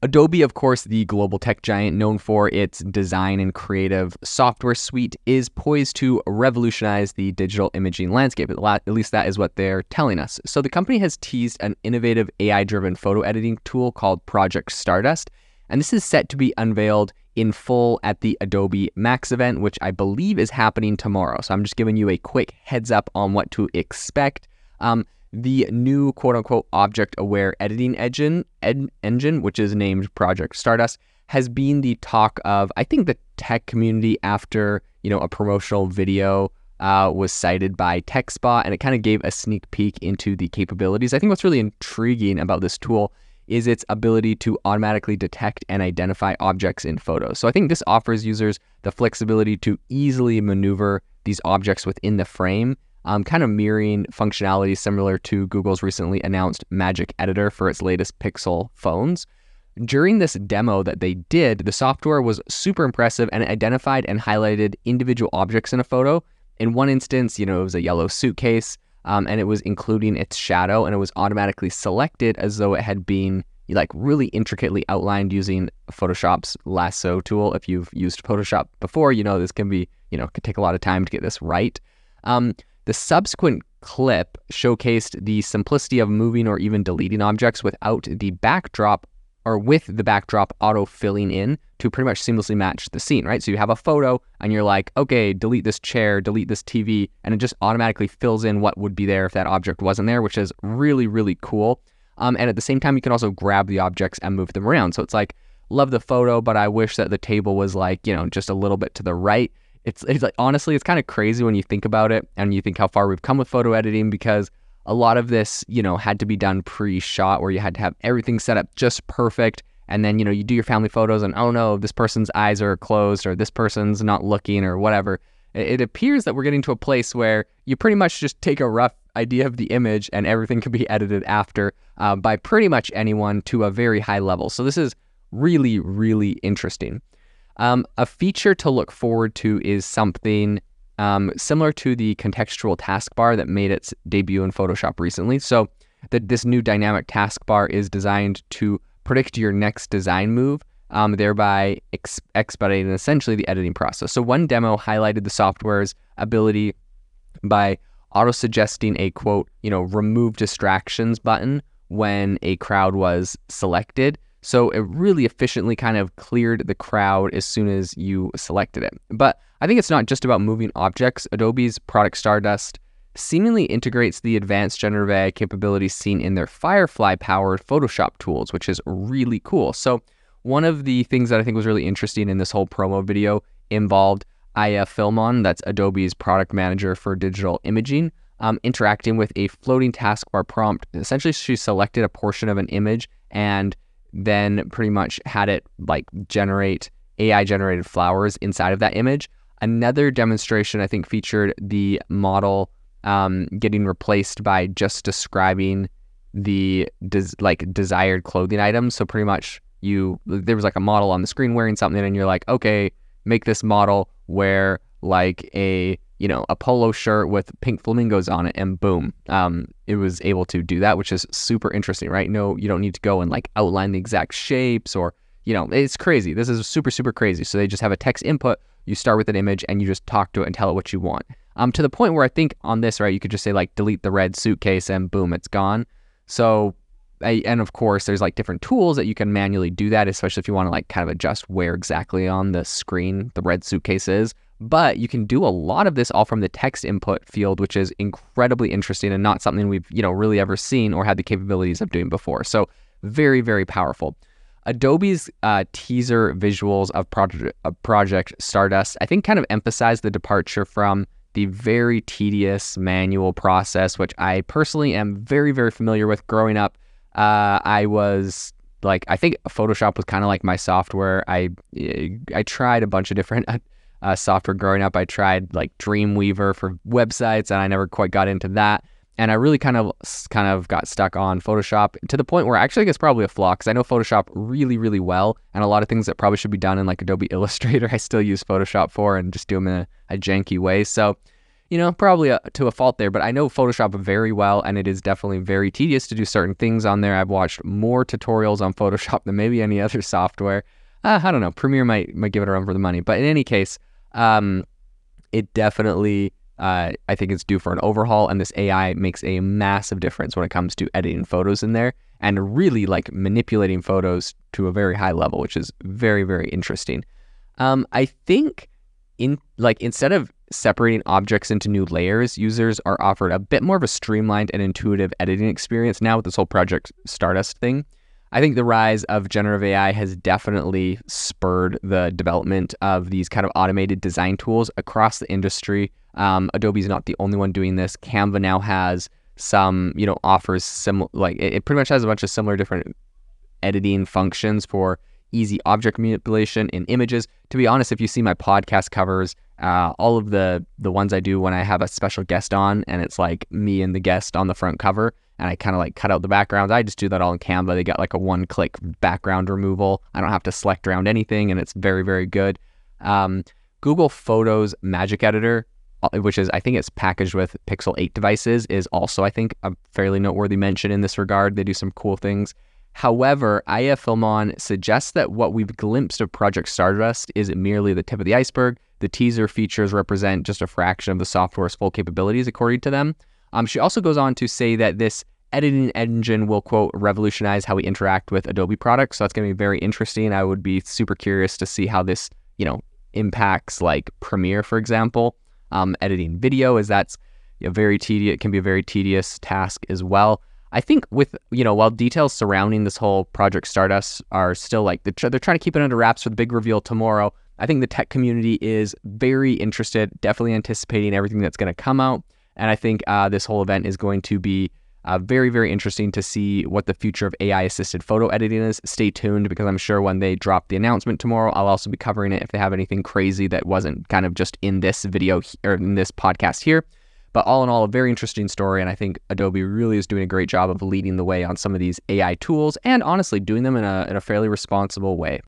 Adobe, of course, the global tech giant known for its design and creative software suite, is poised to revolutionize the digital imaging landscape. At least that is what they're telling us. So the company has teased an innovative AI-driven photo editing tool called Project Stardust, and this is set to be unveiled in full at the Adobe Max event, which I believe is happening tomorrow. So I'm just giving you a quick heads up on what to expect. The new quote-unquote object-aware editing engine, which is named Project Stardust, has been the talk of, I think, the tech community after, a promotional video was cited by TechSpot, and it kind of gave a sneak peek into the capabilities. I think what's really intriguing about this tool is its ability to automatically detect and identify objects in photos. So I think this offers users the flexibility to easily maneuver these objects within the frame, kind of mirroring functionality similar to Google's recently announced Magic Editor for its latest Pixel phones. During this demo that they did, the software was super impressive and it identified and highlighted individual objects in a photo. In one instance, it was a yellow suitcase, and it was including its shadow, and it was automatically selected as though it had been really intricately outlined using Photoshop's lasso tool. If you've used Photoshop before, this can be, could take a lot of time to get this right. The subsequent clip showcased the simplicity of moving or even deleting objects without the backdrop, or with the backdrop auto-filling in to pretty much seamlessly match the scene, right? So you have a photo and you're like, okay, delete this chair, delete this TV, and it just automatically fills in what would be there if that object wasn't there, which is really, really cool. And at the same time, you can also grab the objects and move them around. So it's like, love the photo, but I wish that the table was just a little bit to the right. It's like, honestly, it's kind of crazy when you think about it and you think how far we've come with photo editing, because a lot of this, had to be done pre-shot, where you had to have everything set up just perfect. And then, you do your family photos and, oh no, this person's eyes are closed or this person's not looking or whatever. It appears that we're getting to a place where you pretty much just take a rough idea of the image and everything can be edited after by pretty much anyone to a very high level. So this is really, really interesting. A feature to look forward to is something similar to the contextual taskbar that made its debut in Photoshop recently. So this new dynamic taskbar is designed to predict your next design move, thereby expediting essentially the editing process. So one demo highlighted the software's ability by auto-suggesting a quote, remove distractions button when a crowd was selected. So it really efficiently kind of cleared the crowd as soon as you selected it. But I think it's not just about moving objects. Adobe's Project Stardust seemingly integrates the advanced generative AI capabilities seen in their Firefly-powered Photoshop tools, which is really cool. So one of the things that I think was really interesting in this whole promo video involved Aya Filmon, that's Adobe's product manager for digital imaging, interacting with a floating taskbar prompt. Essentially, she selected a portion of an image and then pretty much had it generate AI-generated flowers inside of that image. Another demonstration, I think, featured the model getting replaced by just describing the desired clothing items. So pretty much there was a model on the screen wearing something, and you're like, okay, make this model wear a polo shirt with pink flamingos on it, and boom, it was able to do that, which is super interesting, right? No, you don't need to go and outline the exact shapes or, it's crazy. This is super, super crazy. So they just have a text input. You start with an image and you just talk to it and tell it what you want. To the point where I think on this, right, you could just say delete the red suitcase and boom, it's gone. So, and of course, there's different tools that you can manually do that, especially if you want to kind of adjust where exactly on the screen the red suitcase is. But you can do a lot of this all from the text input field, which is incredibly interesting and not something we've, really ever seen or had the capabilities of doing before. So very, very powerful. Adobe's teaser visuals of Project Stardust, I think, kind of emphasize the departure from the very tedious manual process, which I personally am very, very familiar with. Growing up, I was I think Photoshop was kind of my software. I tried a bunch of different software growing up. I tried Dreamweaver for websites, and I never quite got into that. And I really kind of got stuck on Photoshop to the point where actually I think it's probably a flaw, because I know Photoshop really, really well, and a lot of things that probably should be done in Adobe Illustrator, I still use Photoshop for and just do them in a janky way. So probably to a fault there, but I know Photoshop very well, and it is definitely very tedious to do certain things on there. I've watched more tutorials on Photoshop than maybe any other software. I don't know. Premiere might give it a run for the money, but in any case, it definitely, I think it's due for an overhaul, and this AI makes a massive difference when it comes to editing photos in there and really like manipulating photos to a very high level, which is very, very interesting. I think instead of separating objects into new layers, users are offered a bit more of a streamlined and intuitive editing experience now with this whole Project Stardust thing. I think the rise of generative AI has definitely spurred the development of these kind of automated design tools across the industry. Adobe's not the only one doing this. Canva now has some, offers similar, like it pretty much has a bunch of similar different editing functions for easy object manipulation in images. To be honest, if you see my podcast covers, all of the ones I do when I have a special guest on and it's like me and the guest on the front cover, and I kind of like cut out the backgrounds, I just do that all in Canva. They got like a one-click background removal. I don't have to select around anything, and it's very, very good. Google Photos Magic Editor, which is, I think it's packaged with Pixel 8 devices, is also, I think, a fairly noteworthy mention in this regard. They do some cool things. However, IF Filmon suggests that what we've glimpsed of Project Stardust is merely the tip of the iceberg. The teaser features represent just a fraction of the software's full capabilities, according to them. She also goes on to say that this editing engine will, quote, revolutionize how we interact with Adobe products. So that's going to be very interesting. I would be super curious to see how this, impacts like Premiere, for example. Editing video, as that's very tedious. It can be a very tedious task as well. I think with, while details surrounding this whole Project Stardust are still like, they're trying to keep it under wraps for the big reveal tomorrow, I think the tech community is very interested, definitely anticipating everything that's going to come out. And I think this whole event is going to be very, very interesting to see what the future of AI-assisted photo editing is. Stay tuned, because I'm sure when they drop the announcement tomorrow, I'll also be covering it if they have anything crazy that wasn't kind of just in this video or in this podcast here. But all in all, a very interesting story, and I think Adobe really is doing a great job of leading the way on some of these AI tools, and honestly doing them in a fairly responsible way.